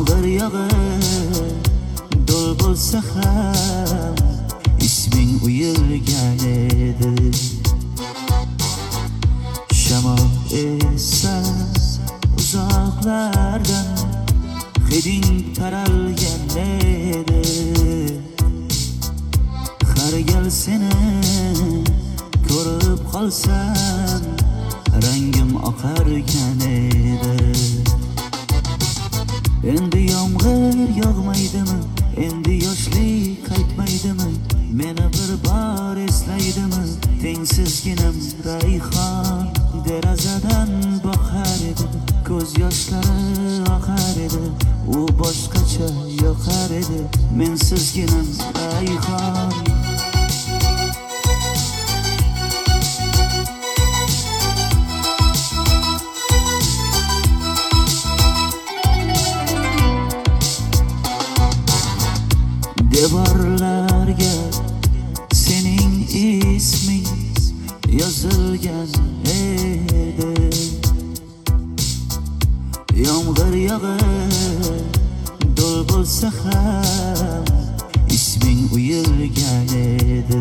yomg'ir yog'ib do'l bo'lsa ham isming uyilgan edi. Shamol esa uzoqlardan hiding taralgan edi. Har gal seni ko'rib qolsam rangim oqargan edi. Endi yomg'ir yog'maydimi, endi yoshlik qaytmaydimi, meni bir bor eslaydimi? Tengsizginam rayhon derazadan boqar edi, ko'z yoshlari oqar edi, u boshqacha yoqar edi, mensizginam rayhon. Devorlarga sening isming yozilgan edi. Yomg'ir yog'ib do'l bo'lsa ham isming uyilgan edi.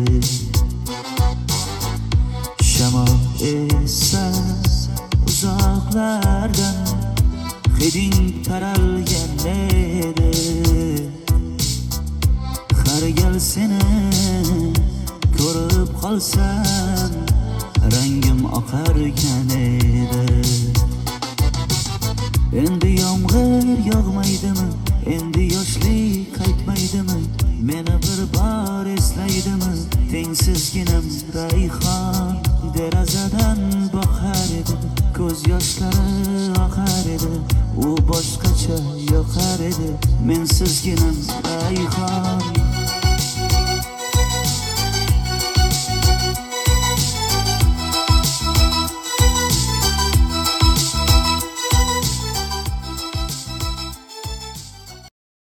Shamol esa uzoqlardan hiding taralgan edi. Har gal seni ko'rib qolsam rangim oqargan edi. Endi yomg'ir yog'maydimi, endi yoshlik qaytmaydimi, meni bir bor eslaydimi? Tengsizginam rayhon derazadan boqar edi, ko'z yoshlari oqar edi, u boshqacha yoqar edi, mensizginam rayhon.